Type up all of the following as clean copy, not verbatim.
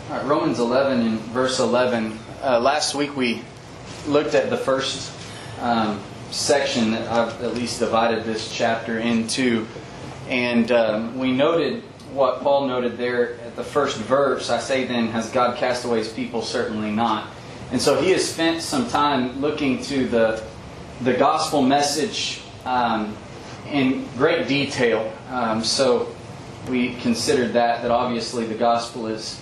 All right, Romans 11 and verse 11. Last week we looked at the first section that I've at least divided this chapter into. And we noted what Paul noted there at the first verse. I say then, has God cast away His people? Certainly not. And so he has spent some time looking to the gospel message in great detail. So we considered that obviously the gospel is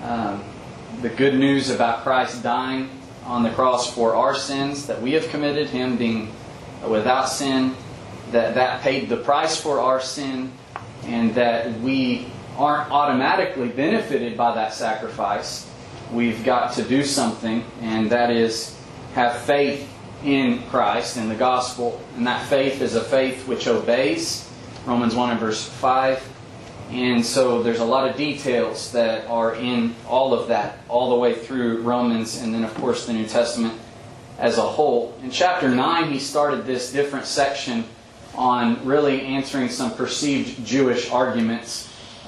the good news about Christ dying on the cross for our sins that we have committed, Him being without sin, that paid the price for our sin, and that we aren't automatically benefited by that sacrifice. We've got to do something, and that is have faith in Christ and the gospel. And that faith is a faith which obeys. Romans 1 and verse 5. And so there's a lot of details that are in all of that, all the way through Romans, and then of course the New Testament as a whole. In chapter 9, he started this different section on really answering some perceived Jewish arguments.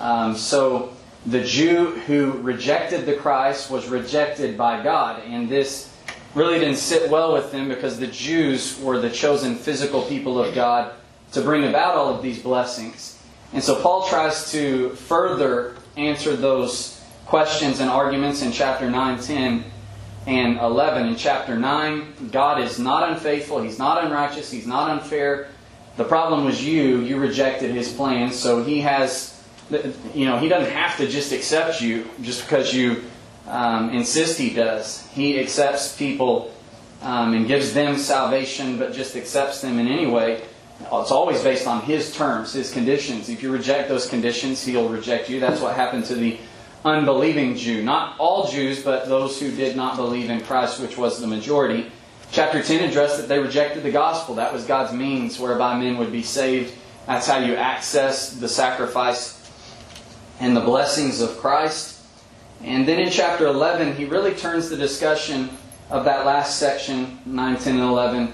So the Jew who rejected the Christ was rejected by God, and this really didn't sit well with them because the Jews were the chosen physical people of God to bring about all of these blessings. And so Paul tries to further answer those questions and arguments in chapter 9, 10, and 11. In chapter 9, God is not unfaithful, He's not unrighteous, He's not unfair. The problem was you rejected His plan, so He has, He doesn't have to just accept you just because you insist He does. He accepts people and gives them salvation, but just accepts them in any way. It's always based on His terms, His conditions. If you reject those conditions, He'll reject you. That's what happened to the unbelieving Jew. Not all Jews, but those who did not believe in Christ, which was the majority. Chapter 10 addressed that they rejected the gospel. That was God's means whereby men would be saved. That's how you access the sacrifice and the blessings of Christ. And then in chapter 11, he really turns the discussion of that last section, 9, 10, and 11,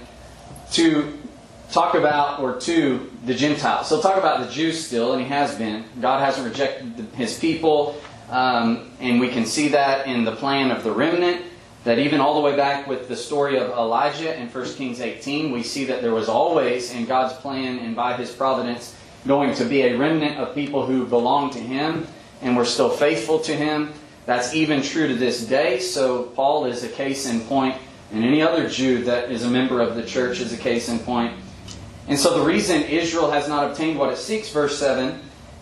to talk about, or to the Gentiles. So talk about the Jews still, and he has been. God hasn't rejected His people, and we can see that in the plan of the remnant, that even all the way back with the story of Elijah in 1 Kings 18, we see that there was always in God's plan and by His providence going to be a remnant of people who belong to Him and were still faithful to Him. That's even true to this day. So Paul is a case in point, and any other Jew that is a member of the church is a case in point. And so the reason Israel has not obtained what it seeks, verse 7,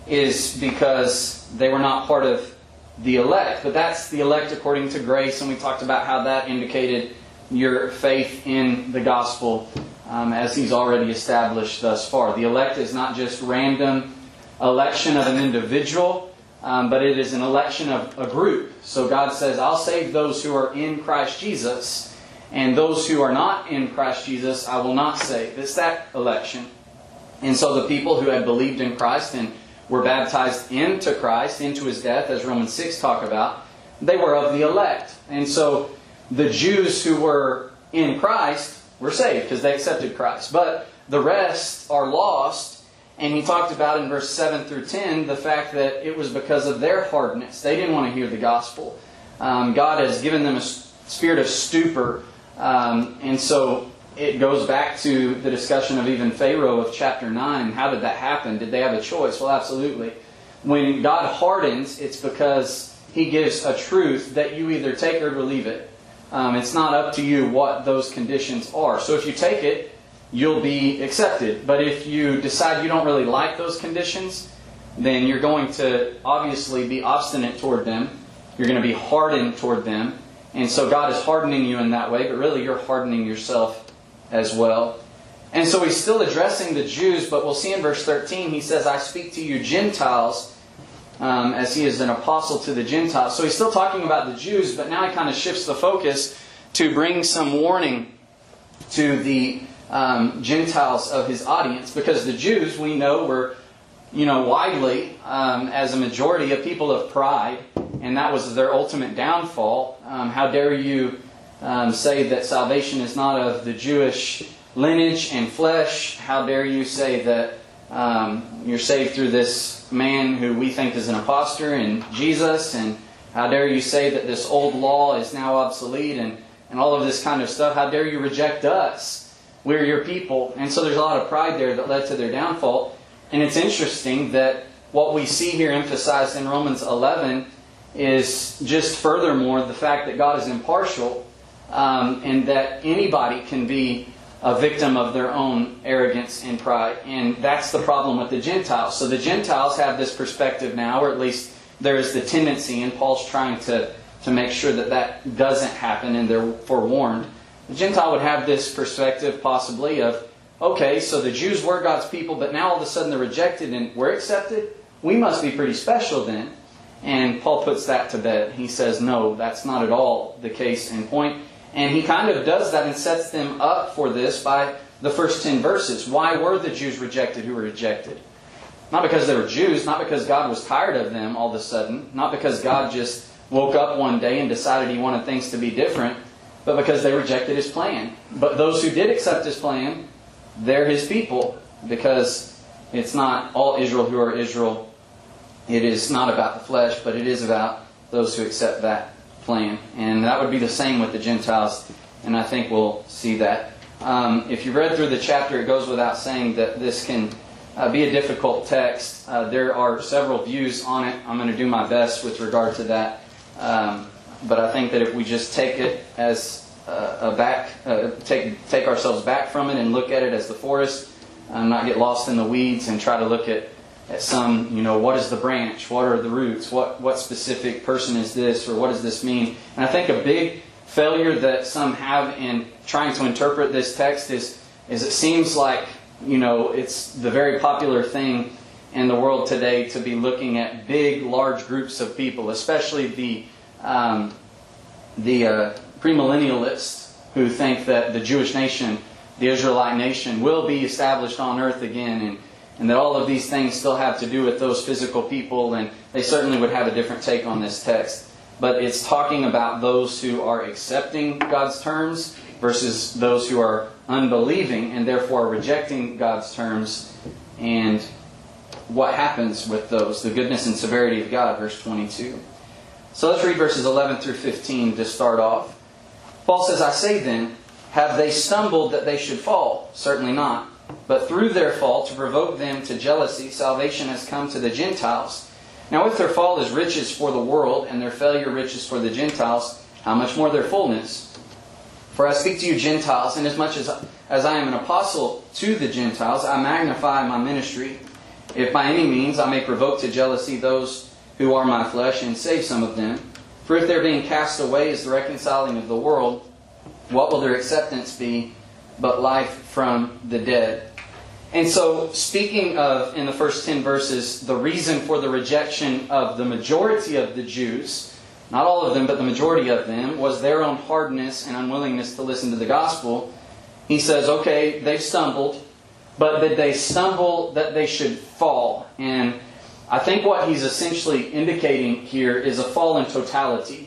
is because they were not part of the elect. But that's the elect according to grace, and we talked about how that indicated your faith in the gospel as He's already established thus far. The elect is not just random election of an individual, but it is an election of a group. So God says, I'll save those who are in Christ Jesus, and those who are not in Christ Jesus, I will not save. It's that election. And so the people who had believed in Christ and were baptized into Christ, into His death, as Romans 6 talk about, they were of the elect. And so the Jews who were in Christ were saved because they accepted Christ. But the rest are lost. And he talked about in verse 7 through 10 the fact that it was because of their hardness. They didn't want to hear the gospel. God has given them a spirit of stupor. And so it goes back to the discussion of even Pharaoh of chapter 9. How did that happen? Did they have a choice? Well, absolutely. When God hardens, it's because He gives a truth that you either take or leave it. It's not up to you what those conditions are. So if you take it, you'll be accepted. But if you decide you don't really like those conditions, then you're going to obviously be obstinate toward them. You're going to be hardened toward them. And so God is hardening you in that way, but really you're hardening yourself as well. And so he's still addressing the Jews, but we'll see in verse 13, he says, I speak to you Gentiles, as he is an apostle to the Gentiles. So he's still talking about the Jews, but now he kind of shifts the focus to bring some warning to the Gentiles of his audience. Because the Jews, we know, were widely, as a majority, a people of pride. And that was their ultimate downfall. How dare you say that salvation is not of the Jewish lineage and flesh? How dare you say that you're saved through this man who we think is an impostor and Jesus, and How dare you say that this old law is now obsolete and all of this kind of stuff. How dare you reject us? We're your people. And so there's a lot of pride there that led to their downfall. And it's interesting that what we see here emphasized in Romans 11 is just furthermore the fact that God is impartial and that anybody can be a victim of their own arrogance and pride. And that's the problem with the Gentiles. So the Gentiles have this perspective now, or at least there is the tendency, and Paul's trying to make sure that that doesn't happen, and they're forewarned. The Gentile would have this perspective possibly of, okay, so the Jews were God's people, but now all of a sudden they're rejected and we're accepted? We must be pretty special then. And Paul puts that to bed. He says, no, that's not at all the case and point. And he kind of does that and sets them up for this by the first 10 verses. Why were the Jews rejected who were rejected? Not because they were Jews, not because God was tired of them all of a sudden, not because God just woke up one day and decided He wanted things to be different, but because they rejected His plan. But those who did accept His plan, they're His people, because it's not all Israel who are Israel. It is not about the flesh, but it is about those who accept that plan. And that would be the same with the Gentiles, and I think we'll see that. If you read through the chapter, it goes without saying that this can be a difficult text. There are several views on it. I'm going to do my best with regard to that. But I think that if we just take it as take ourselves back from it and look at it as the forest, not get lost in the weeds and try to look at some, what is the branch? What are the roots? What specific person is this? Or what does this mean? And I think a big failure that some have in trying to interpret this text is it seems like, it's the very popular thing in the world today to be looking at big, large groups of people, especially the premillennialists who think that the Jewish nation, the Israelite nation, will be established on earth again, and that all of these things still have to do with those physical people, and they certainly would have a different take on this text. But it's talking about those who are accepting God's terms versus those who are unbelieving and therefore rejecting God's terms, and what happens with those, the goodness and severity of God, verse 22. So let's read verses 11 through 15 to start off. Paul says, I say then, have they stumbled that they should fall? Certainly not. But through their fall, to provoke them to jealousy, salvation has come to the Gentiles. Now if their fall is riches for the world, and their failure riches for the Gentiles, how much more their fullness? For I speak to you Gentiles, inasmuch as I am an apostle to the Gentiles, I magnify my ministry, if by any means I may provoke to jealousy those who are my flesh, and save some of them. For if their being cast away is the reconciling of the world, what will their acceptance be but life from the dead? And so, speaking of, in the first 10 verses, the reason for the rejection of the majority of the Jews, not all of them, but the majority of them, was their own hardness and unwillingness to listen to the gospel. He says, okay, they've stumbled, but did they stumble that they should fall? And I think what he's essentially indicating here is a fall in totality.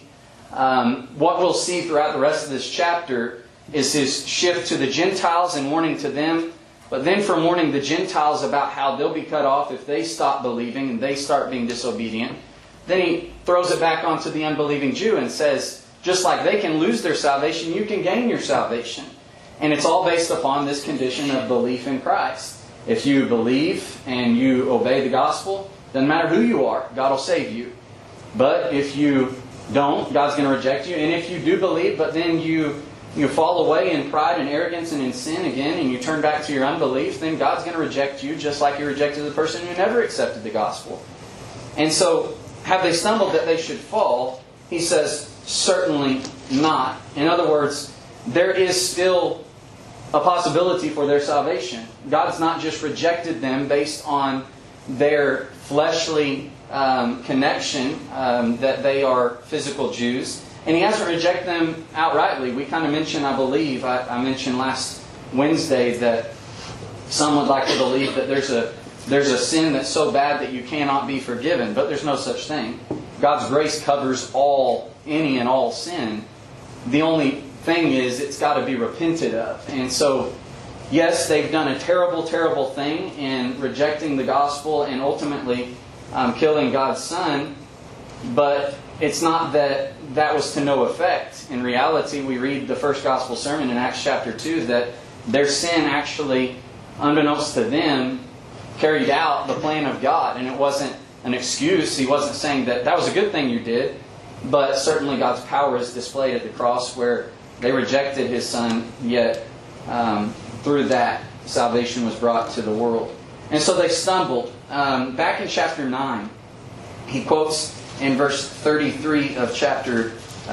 What we'll see throughout the rest of this chapter is his shift to the Gentiles and warning to them, but then from warning the Gentiles about how they'll be cut off if they stop believing and they start being disobedient. Then he throws it back onto the unbelieving Jew and says, just like they can lose their salvation, you can gain your salvation. And it's all based upon this condition of belief in Christ. If you believe and you obey the gospel, doesn't matter who you are, God will save you. But if you don't, God's going to reject you. And if you do believe, but then you fall away in pride and arrogance and in sin again, and you turn back to your unbelief, then God's going to reject you just like He rejected the person who never accepted the gospel. And so, have they stumbled that they should fall? He says, certainly not. In other words, there is still a possibility for their salvation. God's not just rejected them based on their fleshly connection, that they are physical Jews. And He hasn't rejected them outrightly. We kind of mentioned, I believe, I mentioned last Wednesday that some would like to believe that there's a sin that's so bad that you cannot be forgiven. But there's no such thing. God's grace covers any and all sin. The only thing is it's got to be repented of. And so, yes, they've done a terrible, terrible thing in rejecting the gospel and ultimately killing God's Son. But it's not that that was to no effect. In reality, we read the first gospel sermon in Acts chapter 2 that their sin actually, unbeknownst to them, carried out the plan of God. And it wasn't an excuse. He wasn't saying that that was a good thing you did. But certainly God's power is displayed at the cross where they rejected His Son, yet through that, salvation was brought to the world. And so they stumbled. Back in chapter 9, he quotes in verse 33 of chapter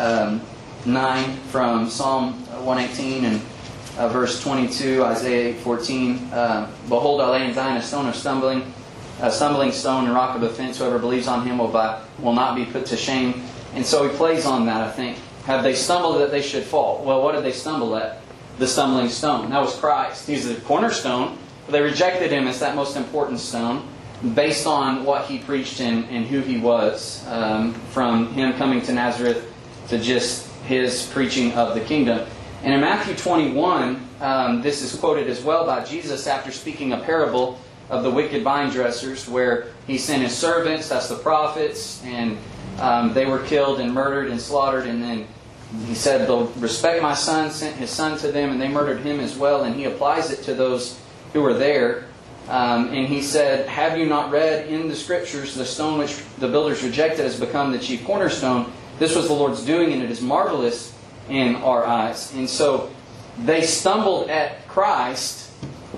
9 from Psalm 118 and verse 22, Isaiah 8:14. Behold, I lay in Zion a stone of stumbling, a stumbling stone and rock of offense. Whoever believes on Him will not be put to shame. And so he plays on that, I think. Have they stumbled that they should fall? Well, what did they stumble at? The stumbling stone. That was Christ. He's the cornerstone. But they rejected Him as that most important stone based on what He preached and who He was. From Him coming to Nazareth to just His preaching of the kingdom. And in Matthew 21, this is quoted as well by Jesus after speaking a parable of the wicked vine dressers, where He sent His servants, that's the prophets, and they were killed and murdered and slaughtered. And then He said, they'll respect my Son, sent His Son to them, and they murdered Him as well. And He applies it to those who were there. And He said, have you not read in the Scriptures, the stone which the builders rejected has become the chief cornerstone? This was the Lord's doing, and it is marvelous in our eyes. And so they stumbled at Christ,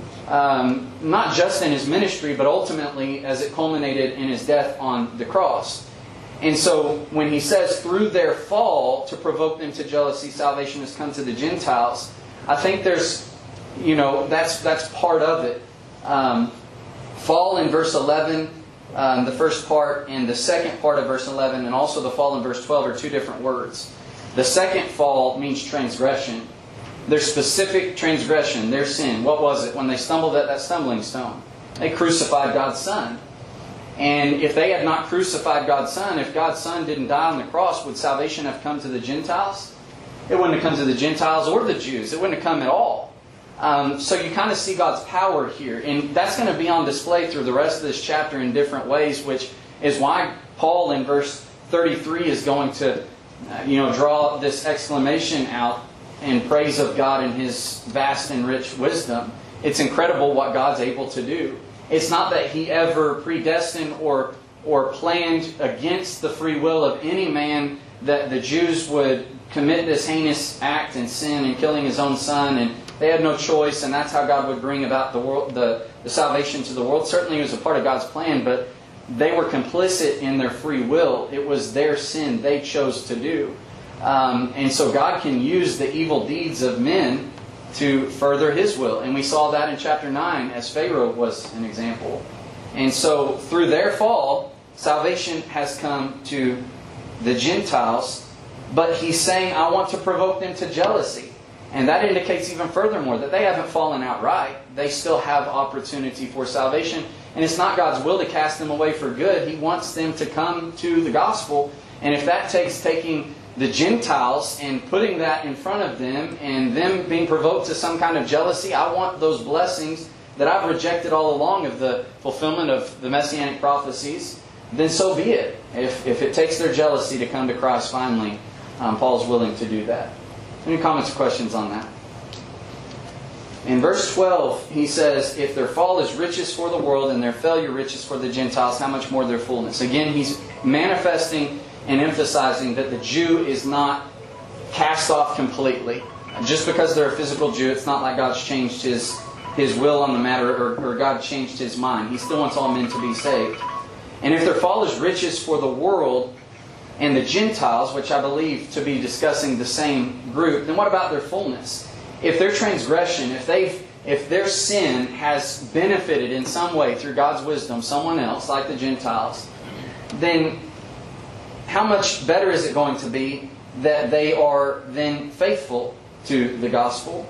not just in His ministry, but ultimately as it culminated in His death on the cross. And so when He says through their fall to provoke them to jealousy, salvation has come to the Gentiles, I think there's, that's part of it. Fall in verse 11, the first part, and the second part of verse 11, and also the fall in verse 12 are two different words. The second fall means transgression. Their specific transgression, their sin. What was it? When they stumbled at that stumbling stone, they crucified God's Son. And if they had not crucified God's Son, if God's Son didn't die on the cross, would salvation have come to the Gentiles? It wouldn't have come to the Gentiles or the Jews. It wouldn't have come at all. So you kind of see God's power here. And that's going to be on display through the rest of this chapter in different ways, which is why Paul in verse 33 is going to draw this exclamation out in praise of God and His vast and rich wisdom. It's incredible what God's able to do. It's not that He ever predestined or planned against the free will of any man that the Jews would commit this heinous act and sin in killing His own Son, and they had no choice, and that's how God would bring about the world, the salvation to the world. Certainly it was a part of God's plan, but they were complicit in their free will. It was their sin they chose to do. And so God can use the evil deeds of men to further His will. And we saw that in chapter 9 as Pharaoh was an example. And so through their fall, salvation has come to the Gentiles. But He's saying, I want to provoke them to jealousy. And that indicates even furthermore that they haven't fallen outright. They still have opportunity for salvation. And it's not God's will to cast them away for good. He wants them to come to the gospel. And if that takes taking the Gentiles and putting that in front of them and them being provoked to some kind of jealousy, I want those blessings that I've rejected all along of the fulfillment of the Messianic prophecies, then so be it. If it takes their jealousy to come to Christ finally, Paul's willing to do that. Any comments or questions on that? In verse 12, he says, if their fall is riches for the world and their failure riches for the Gentiles, how much more their fullness? Again, he's manifesting and emphasizing that the Jew is not cast off completely. Just because they're a physical Jew, it's not like God's changed His will on the matter or God changed His mind. He still wants all men to be saved. And if their fall is riches for the world and the Gentiles, which I believe to be discussing the same group, then what about their fullness? If their transgression, if their sin has benefited in some way through God's wisdom someone else, like the Gentiles, then how much better is it going to be that they are then faithful to the gospel?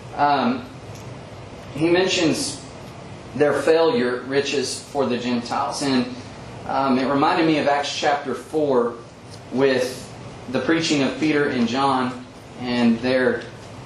He mentions their failure riches for the Gentiles. And it reminded me of Acts chapter 4 with the preaching of Peter and John and their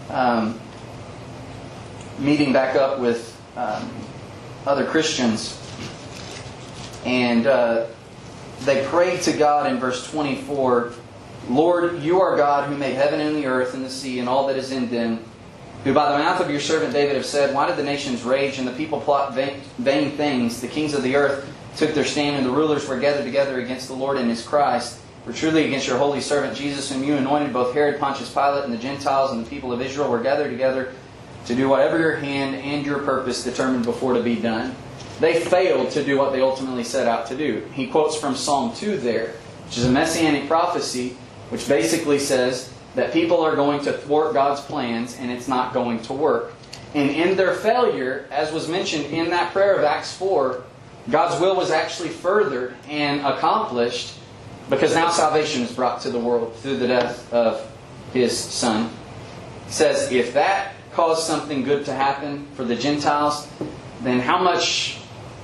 meeting back up with other Christians. And they prayed to God in verse 24, Lord, you are God who made heaven and the earth and the sea and all that is in them, who by the mouth of your servant David have said, why did the nations rage and the people plot vain things? The kings of the earth took their stand and the rulers were gathered together against the Lord and His Christ. For truly against your holy servant Jesus, whom you anointed, both Herod, Pontius Pilate, and the Gentiles and the people of Israel were gathered together to do whatever your hand and your purpose determined before to be done. They failed to do what they ultimately set out to do. He quotes from Psalm 2 there, which is a messianic prophecy, which basically says that people are going to thwart God's plans and it's not going to work. And in their failure, as was mentioned in that prayer of Acts 4, God's will was actually furthered and accomplished because now salvation is brought to the world through the death of His Son. He says, if that caused something good to happen for the Gentiles, then how much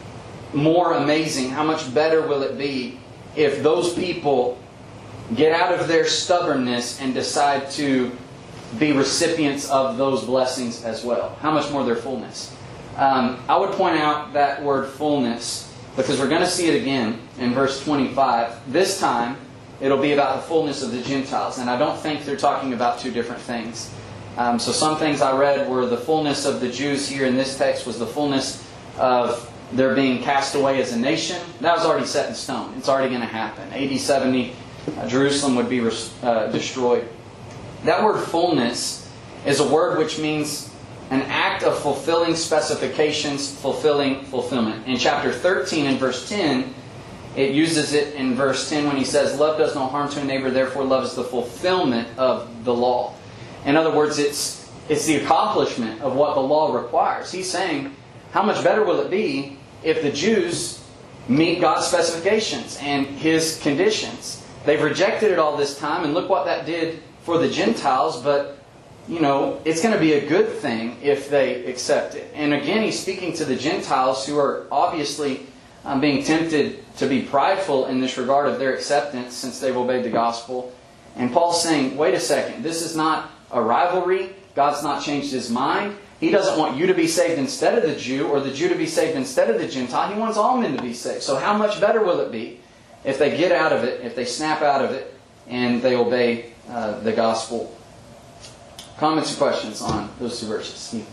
more amazing, how much better will it be if those people get out of their stubbornness and decide to be recipients of those blessings as well? How much more their fullness? I would point out that word fullness because we're going to see it again in verse 25. This time, it'll be about the fullness of the Gentiles. And I don't think they're talking about two different things. So some things I read were the fullness of the Jews here in this text was the fullness of their being cast away as a nation. That was already set in stone. It's already going to happen. AD 70, Jerusalem would be destroyed. That word fullness is a word which means an act of fulfilling specifications, fulfilling fulfillment. In chapter 13 and verse 10, it uses it in verse 10 when he says, love does no harm to a neighbor, therefore love is the fulfillment of the law. In other words, it's the accomplishment of what the law requires. He's saying, how much better will it be if the Jews meet God's specifications and His conditions? They've rejected it all this time, and look what that did for the Gentiles, but it's going to be a good thing if they accept it. And again, he's speaking to the Gentiles who are obviously being tempted to be prideful in this regard of their acceptance since they've obeyed the gospel. And Paul's saying, wait a second, this is not a rivalry. God's not changed His mind. He doesn't want you to be saved instead of the Jew or the Jew to be saved instead of the Gentile. He wants all men to be saved. So how much better will it be if they get out of it, if they snap out of it, and they obey the gospel? Comments or questions on those two verses? Steve?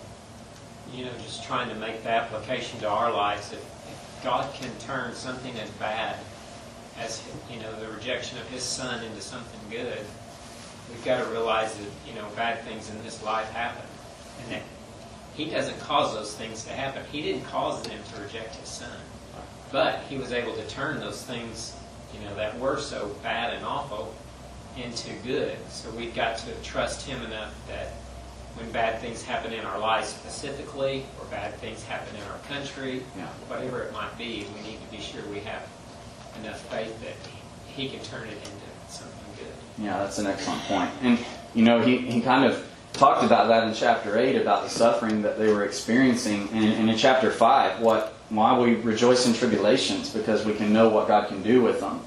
Just trying to make the application to our lives. If God can turn something as bad as, the rejection of His Son into something good, we've got to realize that, bad things in this life happen. And that He doesn't cause those things to happen. He didn't cause them to reject His Son. But He was able to turn those things, that were so bad and awful into good. So we've got to trust Him enough that when bad things happen in our lives specifically, or bad things happen in our country, whatever it might be, we need to be sure we have enough faith that He can turn it into something good. Yeah, that's an excellent point. And, he kind of talked about that in chapter 8, about the suffering that they were experiencing. And in chapter 5, why we rejoice in tribulations, because we can know what God can do with them.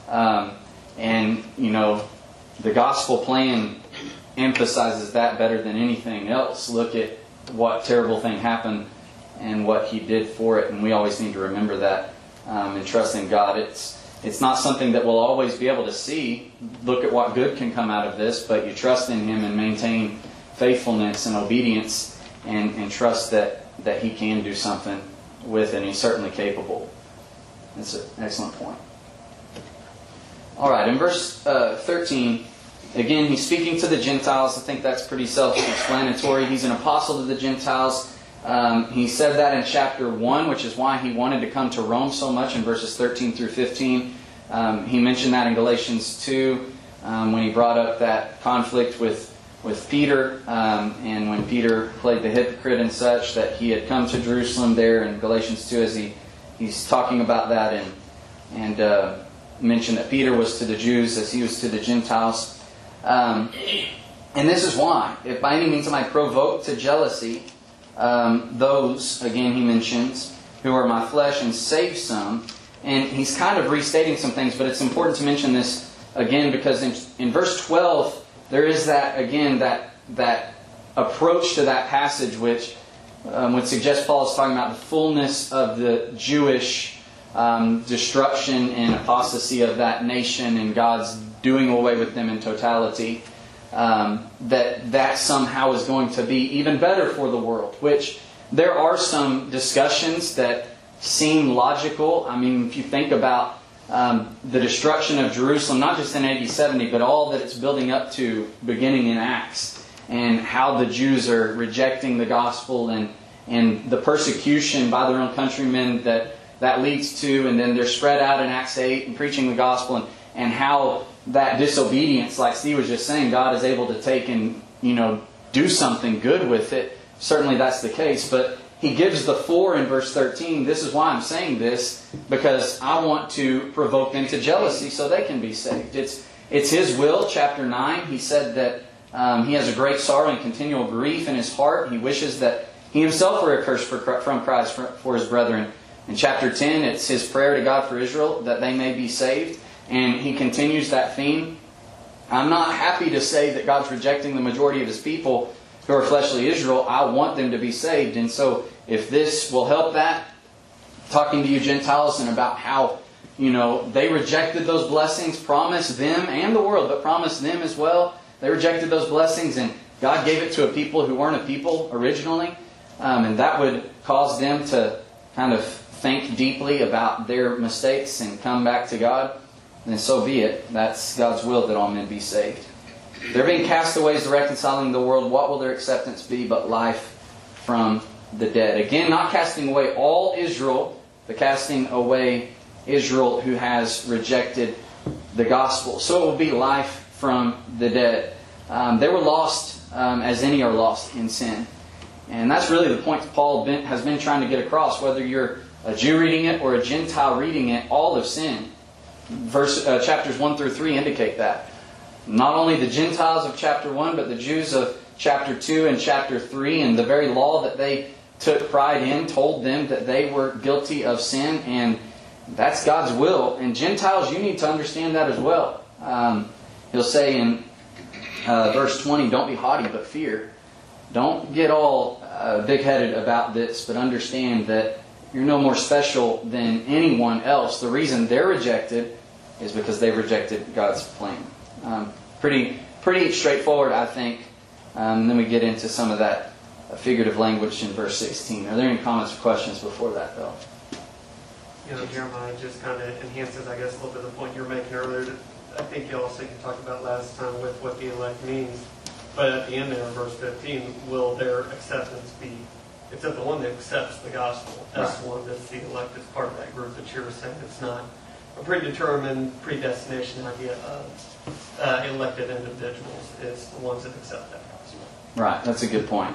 The gospel plan emphasizes that better than anything else. Look at what terrible thing happened and what He did for it. And we always need to remember that and trust in God. It's not something that we'll always be able to see. Look at what good can come out of this, but you trust in Him and maintain faithfulness and obedience and trust that He can do something with it, and He's certainly capable. That's an excellent point. All right, in verse 13, again, he's speaking to the Gentiles. I think that's pretty self-explanatory. He's an apostle to the Gentiles. He said that in chapter 1, which is why he wanted to come to Rome so much in verses 13 through 15. He mentioned that in Galatians 2 when he brought up that conflict with Peter, and when Peter played the hypocrite and such, that he had come to Jerusalem there in Galatians 2 as he's talking about that and mentioned that Peter was to the Jews as he was to the Gentiles. And this is why, if by any means I might provoke to jealousy those, again he mentions, who are my flesh, and save some. And he's kind of restating some things, but it's important to mention this again because in verse 12 there is that approach to that passage which would suggest Paul is talking about the fullness of the Jewish destruction and apostasy of that nation and God's doing away with them in totality, that somehow is going to be even better for the world, which there are some discussions that seem logical. I mean, if you think about the destruction of Jerusalem, not just in AD 70, but all that it's building up to beginning in Acts, and how the Jews are rejecting the gospel and the persecution by their own countrymen that leads to, and then they're spread out in Acts 8 and preaching the gospel, and how that disobedience, like Steve was just saying, God is able to take and do something good with it. Certainly that's the case, but he gives the for in verse 13. This is why I'm saying this, because I want to provoke them to jealousy so they can be saved. It's his will. Chapter 9, he said that he has a great sorrow and continual grief in his heart. He wishes that he himself were accursed from Christ for his brethren. In chapter 10, it's his prayer to God for Israel that they may be saved. And he continues that theme. I'm not happy to say that God's rejecting the majority of his people who are fleshly Israel. I want them to be saved. And so if this will help that, talking to you Gentiles and about how, they rejected those blessings, promised them and the world, but promised them as well. They rejected those blessings and God gave it to a people who weren't a people originally. And that would cause them to kind of think deeply about their mistakes and come back to God. And so be it. That's God's will that all men be saved. They're being castaways to reconciling the world. What will their acceptance be but life from the dead? Again, not casting away all Israel, but casting away Israel who has rejected the gospel. So it will be life from the dead. They were lost as any are lost in sin. And that's really the point Paul has been trying to get across. Whether you're a Jew reading it or a Gentile reading it, all have sinned. Chapters 1 through 3 indicate that. Not only the Gentiles of chapter 1, but the Jews of chapter 2 and chapter 3. And the very law that they took pride in told them that they were guilty of sin. And that's God's will. And Gentiles, you need to understand that as well. He'll say in verse 20, don't be haughty, but fear. Don't get all big-headed about this, but understand that you're no more special than anyone else. The reason they're rejected is because they rejected God's plan. Pretty straightforward, I think. Then we get into some of that figurative language in verse 16. Are there any comments or questions before that, though? Jeremiah just kind of enhances, I guess, a little bit of the point you were making earlier. I think you also talked about last time with what the elect means. But at the end there, in verse 15, will their acceptance be, except the one that accepts the gospel, that's the one that's the elect, is part of that group that you were saying. It's not a predetermined predestination idea of elected individuals. It's the ones that accept that gospel. Right, that's a good point.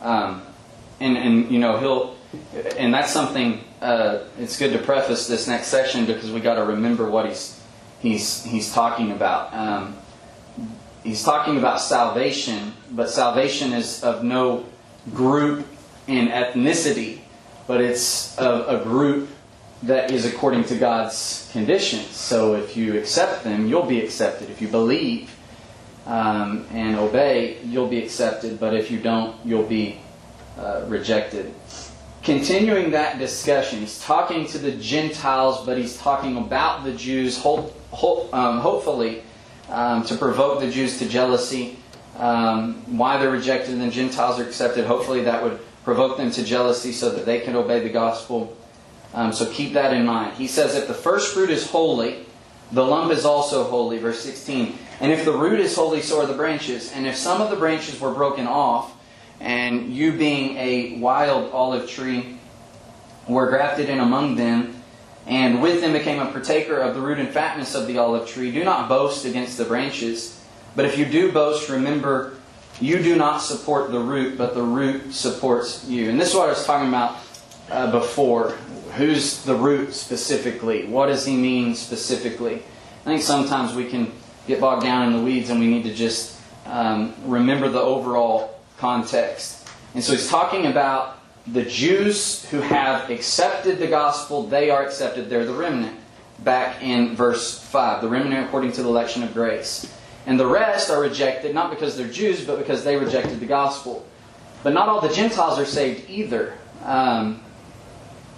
And that's something, it's good to preface this next section because we got to remember what he's talking about. He's talking about salvation, but salvation is of no group in ethnicity, but it's of a group that is according to God's conditions. So if you accept them, you'll be accepted. If you believe and obey, you'll be accepted. But if you don't, you'll be rejected. Continuing that discussion, he's talking to the Gentiles, but he's talking about the Jews, hopefully, to provoke the Jews to jealousy. Why they're rejected and the Gentiles are accepted. Hopefully that would provoke them to jealousy so that they can obey the gospel. So keep that in mind. He says, if the first fruit is holy, the lump is also holy. Verse 16. And if the root is holy, so are the branches. And if some of the branches were broken off, and you being a wild olive tree were grafted in among them, and with them became a partaker of the root and fatness of the olive tree, do not boast against the branches. But if you do boast, remember, you do not support the root, but the root supports you. And this is what I was talking about before. Who's the root specifically? What does he mean specifically? I think sometimes we can get bogged down in the weeds and we need to just remember the overall context. And so he's talking about the Jews who have accepted the gospel. They are accepted. They're the remnant. Back in verse 5. The remnant according to the election of grace. And the rest are rejected, not because they're Jews, but because they rejected the gospel. But not all the Gentiles are saved either.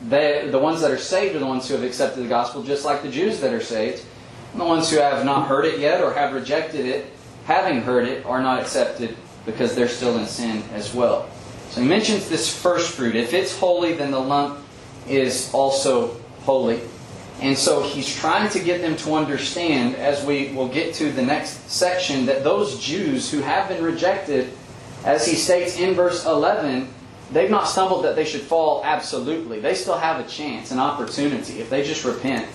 the ones that are saved are the ones who have accepted the gospel, just like the Jews that are saved. And the ones who have not heard it yet or have rejected it, having heard it, are not accepted because they're still in sin as well. So he mentions this first fruit. If it's holy, then the lump is also holy. And so he's trying to get them to understand, as we will get to the next section, that those Jews who have been rejected, as he states in verse 11, they've not stumbled that they should fall absolutely. They still have a chance, an opportunity, if they just repent.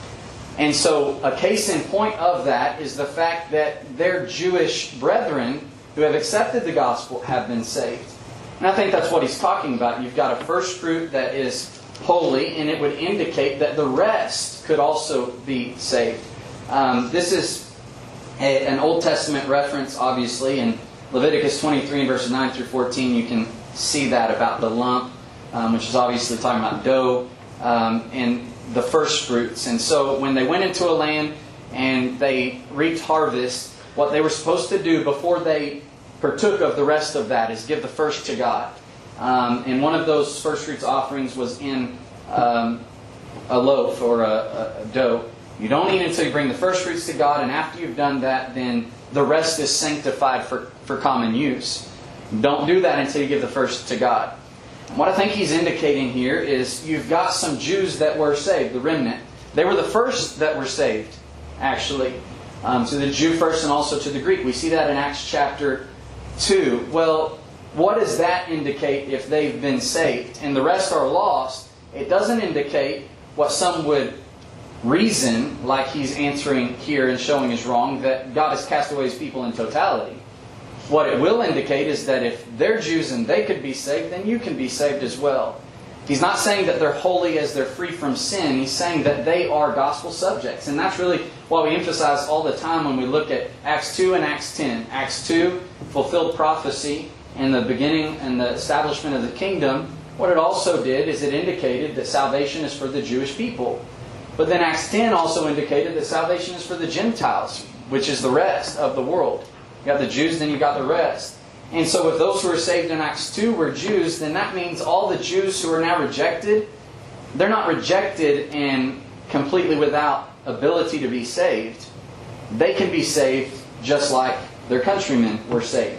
And so a case in point of that is the fact that their Jewish brethren who have accepted the gospel have been saved. And I think that's what he's talking about. You've got a first fruit that is holy, and it would indicate that the rest could also be saved. This is an Old Testament reference, obviously. In Leviticus 23 and verses 9 through 14, you can see that about the lump, which is obviously talking about dough, and the first fruits. And so when they went into a land and they reaped harvest, what they were supposed to do before they partook of the rest of that is give the first to God. And one of those first fruits offerings was in a loaf or a dough. You don't eat until you bring the first fruits to God, and after you've done that, then the rest is sanctified for common use. Don't do that until you give the first to God. And what I think he's indicating here is you've got some Jews that were saved, the remnant. They were the first that were saved, actually. To the Jew first and also to the Greek. We see that in Acts chapter 2. Well, what does that indicate if they've been saved and the rest are lost? It doesn't indicate what some would reason, like he's answering here and showing is wrong, that God has cast away His people in totality. What it will indicate is that if they're Jews and they could be saved, then you can be saved as well. He's not saying that they're holy as they're free from sin. He's saying that they are gospel subjects. And that's really what we emphasize all the time when we look at Acts 2 and Acts 10. Acts 2, fulfilled prophecy and the beginning and the establishment of the kingdom. What it also did is it indicated that salvation is for the Jewish people. But then Acts 10 also indicated that salvation is for the Gentiles, which is the rest of the world. You got the Jews, then you got the rest. And so if those who were saved in Acts 2 were Jews, then that means all the Jews who are now rejected, they're not rejected and completely without ability to be saved. They can be saved just like their countrymen were saved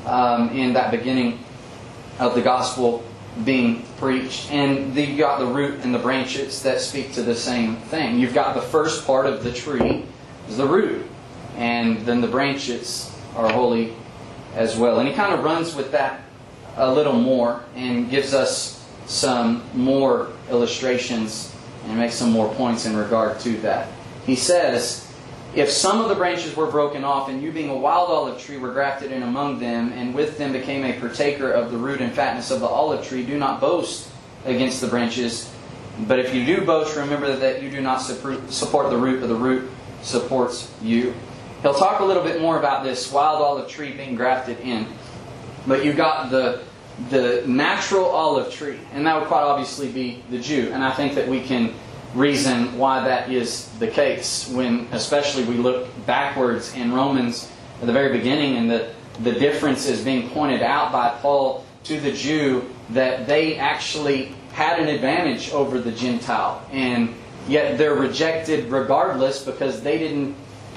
in that beginning of the gospel being preached. And you've got the root and the branches that speak to the same thing. You've got the first part of the tree is the root, and then the branches are holy as well. And he kind of runs with that a little more and gives us some more illustrations and makes some more points in regard to that. He says, if some of the branches were broken off, and you being a wild olive tree were grafted in among them, and with them became a partaker of the root and fatness of the olive tree, do not boast against the branches. But if you do boast, remember that you do not support the root, but the root supports you. He'll talk a little bit more about this wild olive tree being grafted in. But you've got the natural olive tree, and that would quite obviously be the Jew. And I think that we can reason why that is the case when especially we look backwards in Romans at the very beginning, and the difference is being pointed out by Paul to the Jew that they actually had an advantage over the Gentile, and yet they're rejected regardless because they didn't,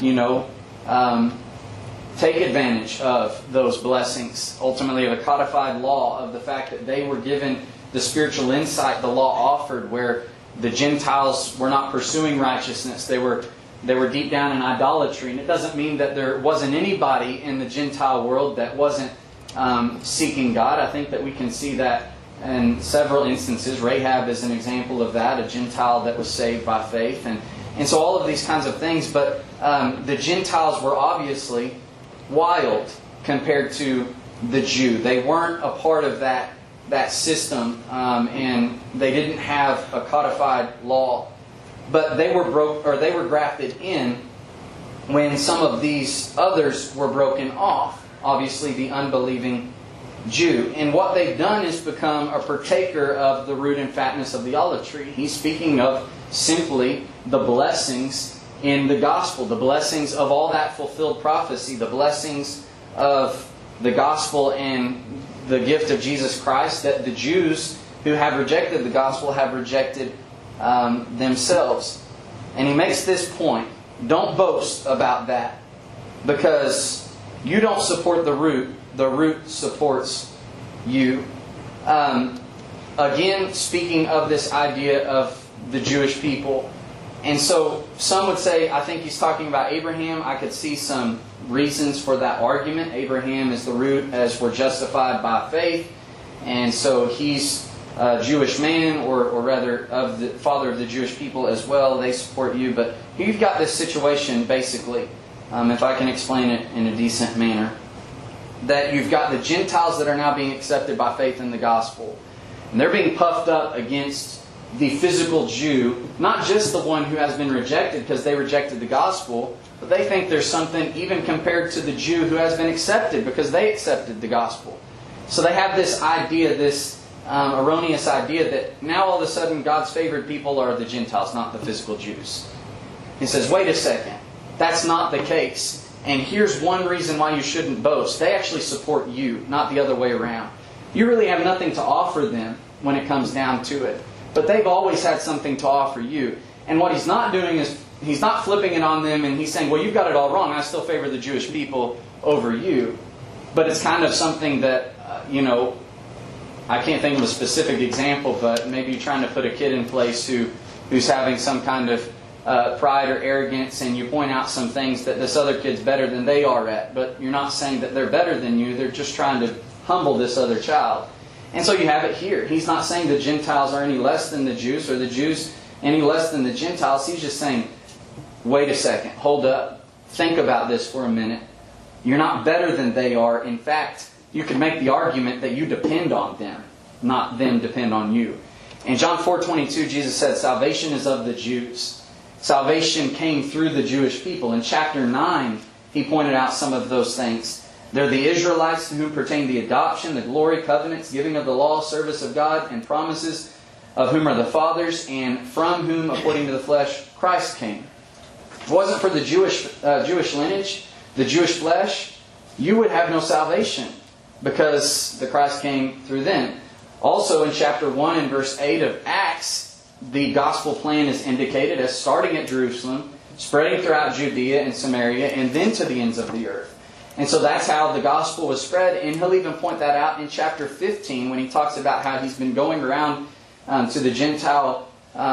take advantage of those blessings, ultimately of a codified law, of the fact that they were given the spiritual insight the law offered, where the Gentiles were not pursuing righteousness. They were deep down in idolatry. And it doesn't mean that there wasn't anybody in the Gentile world that wasn't seeking God. I think that we can see that in several instances. Rahab is an example of that, a Gentile that was saved by faith. And so all of these kinds of things. But the Gentiles were obviously wild compared to the Jew. They weren't a part of that system, and they didn't have a codified law. But they were grafted in when some of these others were broken off. Obviously, the unbelieving Jew. And what they've done is become a partaker of the root and fatness of the olive tree. He's speaking of simply the blessings in the gospel, the blessings of all that fulfilled prophecy, the blessings of the gospel and the gift of Jesus Christ that the Jews who have rejected the gospel have rejected themselves. And he makes this point. Don't boast about that, because you don't support the root. The root supports you. Again, speaking of this idea of the Jewish people. And so some would say, I think he's talking about Abraham. I could see some reasons for that argument. Abraham is the root, as we're justified by faith. And so he's a Jewish man, or rather of the father of the Jewish people as well. They support you. But you've got this situation, basically, if I can explain it in a decent manner, that you've got the Gentiles that are now being accepted by faith in the gospel. And they're being puffed up against the physical Jew, not just the one who has been rejected because they rejected the gospel, but they think there's something even compared to the Jew who has been accepted because they accepted the gospel. So they have this idea, this erroneous idea that now all of a sudden God's favored people are the Gentiles, not the physical Jews. He says, wait a second, that's not the case. And here's one reason why you shouldn't boast. They actually support you, not the other way around. You really have nothing to offer them when it comes down to it. But they've always had something to offer you. And what he's not doing is, he's not flipping it on them and he's saying, well, you've got it all wrong. I still favor the Jewish people over you. But it's kind of something that, I can't think of a specific example, but maybe you're trying to put a kid in place who's having some kind of pride or arrogance, and you point out some things that this other kid's better than they are at. But you're not saying that they're better than you. They're just trying to humble this other child. And so you have it here. He's not saying the Gentiles are any less than the Jews or the Jews any less than the Gentiles. He's just saying, wait a second, hold up. Think about this for a minute. You're not better than they are. In fact, you could make the argument that you depend on them, not them depend on you. In John 4:22, Jesus said, salvation is of the Jews. Salvation came through the Jewish people. In chapter 9, he pointed out some of those things. They're the Israelites to whom pertain the adoption, the glory, covenants, giving of the law, service of God, and promises, of whom are the fathers, and from whom, according to the flesh, Christ came. If it wasn't for the Jewish lineage, the Jewish flesh, you would have no salvation, because the Christ came through them. Also in chapter 1 and verse 8 of Acts, the gospel plan is indicated as starting at Jerusalem, spreading throughout Judea and Samaria, and then to the ends of the earth. And so that's how the gospel was spread. And he'll even point that out in chapter 15 when he talks about how he's been going around to the Gentile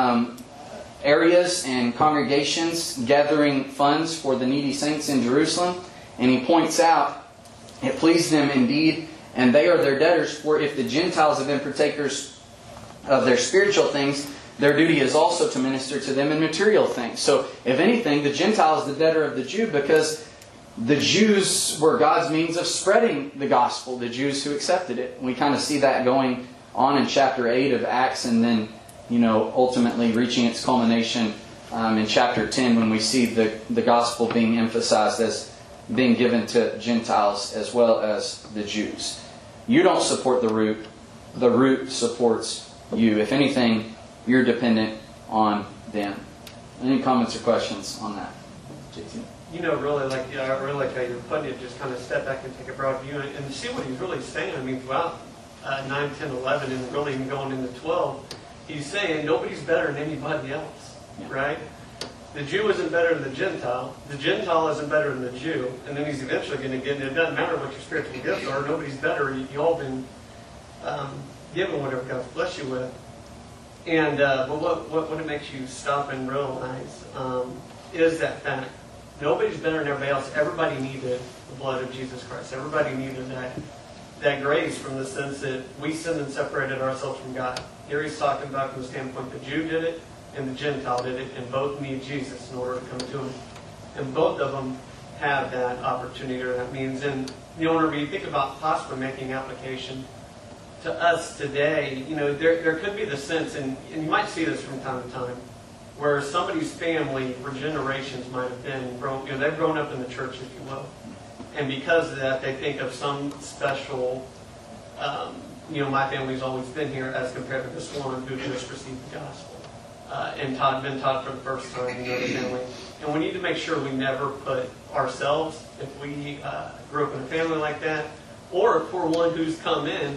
areas and congregations, gathering funds for the needy saints in Jerusalem. And he points out, it pleased them indeed, and they are their debtors, for if the Gentiles have been partakers of their spiritual things, their duty is also to minister to them in material things. So, if anything, the Gentile is the debtor of the Jew, because the Jews were God's means of spreading the gospel, the Jews who accepted it. We kind of see that going on in chapter 8 of Acts, and then, ultimately reaching its culmination in chapter 10 when we see the gospel being emphasized as being given to Gentiles as well as the Jews. You don't support the root. The root supports you. If anything, you're dependent on them. Any comments or questions on that? JT? I really like how you're putting it, just kind of step back and take a broad view and see what he's really saying. I mean, throughout 9, 10, 11, and really even going into 12, he's saying nobody's better than anybody else, right? The Jew isn't better than the Gentile. The Gentile isn't better than the Jew. And then he's eventually going to get, and it doesn't matter what your spiritual gifts are, nobody's better. You all been given whatever God's blessed you with. And but what it makes you stop and realize is that fact. Nobody's better than everybody else. Everybody needed the blood of Jesus Christ. Everybody needed that grace, from the sense that we sinned and separated ourselves from God. Here he's talking about from the standpoint the Jew did it and the Gentile did it, and both need Jesus in order to come to him. And both of them have that opportunity or that means. And whenever you think about possibly making application to us today, there could be the sense, and you might see this from time to time, where somebody's family for generations might have been they've grown up in the church, if you will. And because of that, they think of some special, my family's always been here as compared to this one who just received the gospel and been taught for the first time, the family. And we need to make sure we never put ourselves, if we grew up in a family like that, or if we're one who's come in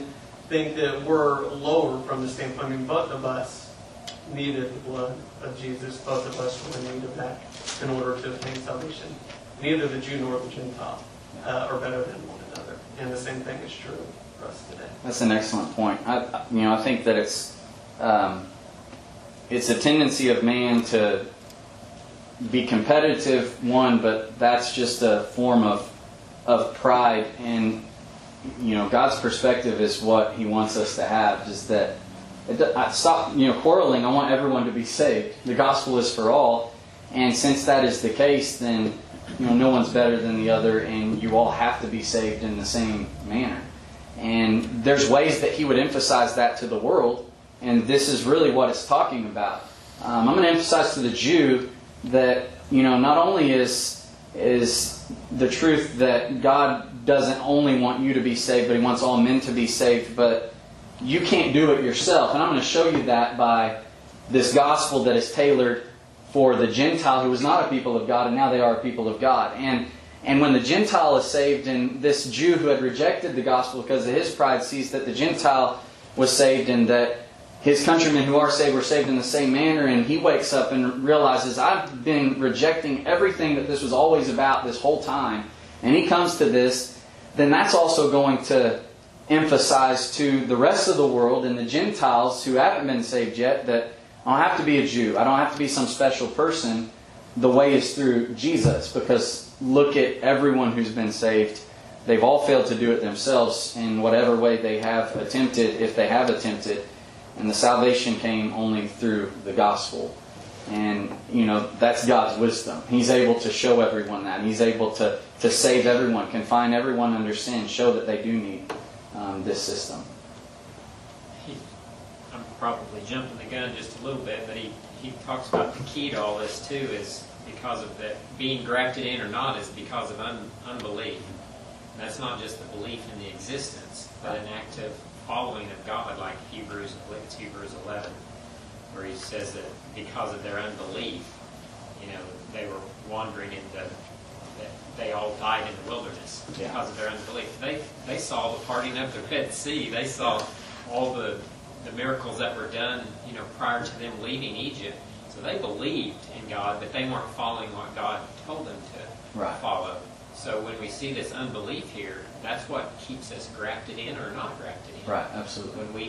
think that we're lower from the standpoint. I mean, both of us needed the blood of Jesus. Both of us were in need of that in order to obtain salvation. Neither the Jew nor the Gentile are better than one another. And the same thing is true for us today. That's an excellent point. I think that it's a tendency of man to be competitive, one, but that's just a form of pride. And God's perspective is what He wants us to have. Is that stop quarreling. I want everyone to be saved. The gospel is for all, and since that is the case, then no one's better than the other, and you all have to be saved in the same manner. And there's ways that He would emphasize that to the world, and this is really what it's talking about. I'm going to emphasize to the Jew that not only is the truth that God doesn't only want you to be saved, but He wants all men to be saved, but you can't do it yourself. And I'm going to show you that by this gospel that is tailored for the Gentile who was not a people of God, and now they are a people of God. And when the Gentile is saved, and this Jew who had rejected the gospel because of his pride sees that the Gentile was saved and that his countrymen who are saved were saved in the same manner, and he wakes up and realizes, I've been rejecting everything that this was always about this whole time, and he comes to this, then that's also going to emphasize to the rest of the world and the Gentiles who haven't been saved yet that I don't have to be a Jew. I don't have to be some special person. The way is through Jesus, because look at everyone who's been saved. They've all failed to do it themselves in whatever way they have attempted, if they have attempted. And the salvation came only through the gospel. And, that's God's wisdom. He's able to show everyone that. He's able to save everyone, confine everyone under sin, show that they do need this system. I'm probably jumping the gun just a little bit, but he talks about the key to all this too is because of the being grafted in or not is because of unbelief. And that's not just the belief in the existence, but an active following of God, like Hebrews 11, where he says that because of their unbelief, they were wandering that they all died in the wilderness because of their unbelief. They saw the parting of the Red Sea. They saw all the miracles that were done, prior to them leaving Egypt. So they believed in God, but they weren't following what God told them to follow. So when we see this unbelief here, that's what keeps us grafted in or not grafted in. Right, absolutely. When we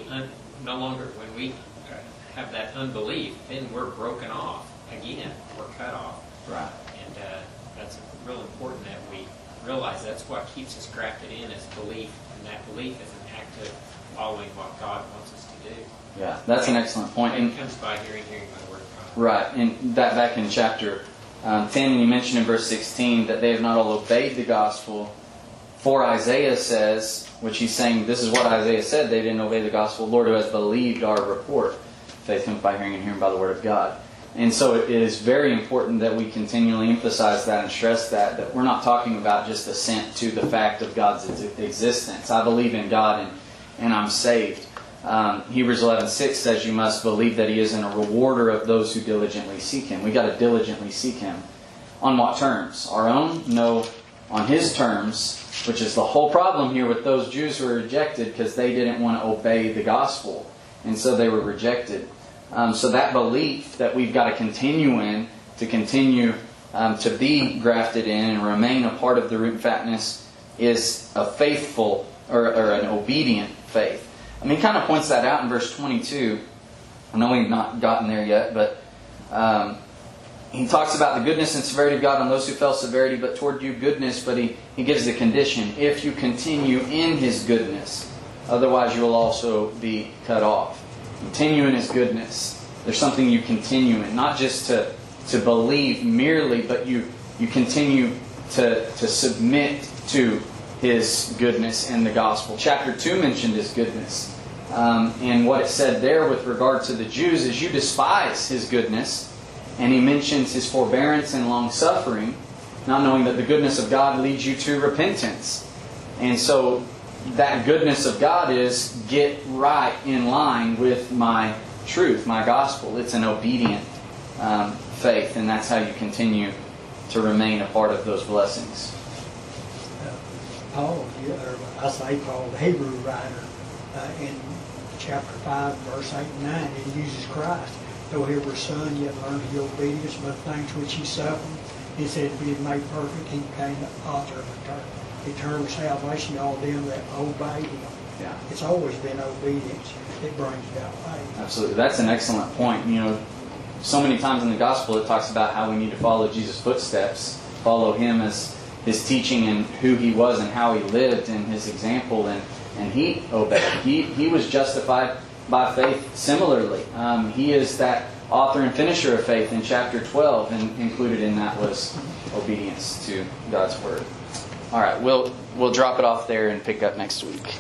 when we have that unbelief, then we're broken off again. We're cut off. Right. And that's real important that we realize that's what keeps us grafted in is belief, and that belief is an active following what God wants us to do. Yeah, that's an excellent point. And it comes by hearing by the word of God. Right, and that back in chapter 10, you mentioned in verse 16 that they have not all obeyed the gospel. For Isaiah says, which he's saying, this is what Isaiah said, they didn't obey the gospel. Lord, who has believed our report. Faith comes by hearing and hearing by the word of God. And so it is very important that we continually emphasize that and stress that we're not talking about just assent to the fact of God's existence. I believe in God and I'm saved. Hebrews 11:6 says you must believe that He is a rewarder of those who diligently seek Him. We've got to diligently seek Him. On what terms? Our own? No, on His terms, which is the whole problem here with those Jews who were rejected because they didn't want to obey the gospel. And so they were rejected. So that belief that we've got to continue in, to continue to be grafted in and remain a part of the root and fatness is a faithful or an obedient faith. I mean, he kind of points that out in verse 22. I know we've not gotten there yet, but he talks about the goodness and severity of God on those who fell severity, but toward you goodness. But he gives the condition, if you continue in His goodness, otherwise you will also be cut off. Continue in His goodness. There's something you continue in, not just to believe merely, but you continue to submit to His goodness in the gospel. Chapter 2 mentioned His goodness. And what it said there with regard to the Jews is you despise His goodness. And he mentions His forbearance and long-suffering, not knowing that the goodness of God leads you to repentance. And so that goodness of God is get right in line with my truth, my gospel. It's an obedient faith, and that's how you continue to remain a part of those blessings. Paul, the Hebrew writer, in chapter 5, verse 8 and 9, it uses Christ. Though he were son, yet learned the obedience of the things which he suffered. He said, being made perfect, he became the author of eternal salvation to all them that obey him. Yeah. It's always been obedience that brings about faith. Absolutely. That's an excellent point. You know, so many times in the gospel it talks about how we need to follow Jesus' footsteps, follow him as his teaching and who he was and how he lived and his example, and he obeyed. He was justified by faith similarly. He is that author and finisher of faith in chapter 12, and included in that was obedience to God's word. All right, we'll drop it off there and pick up next week.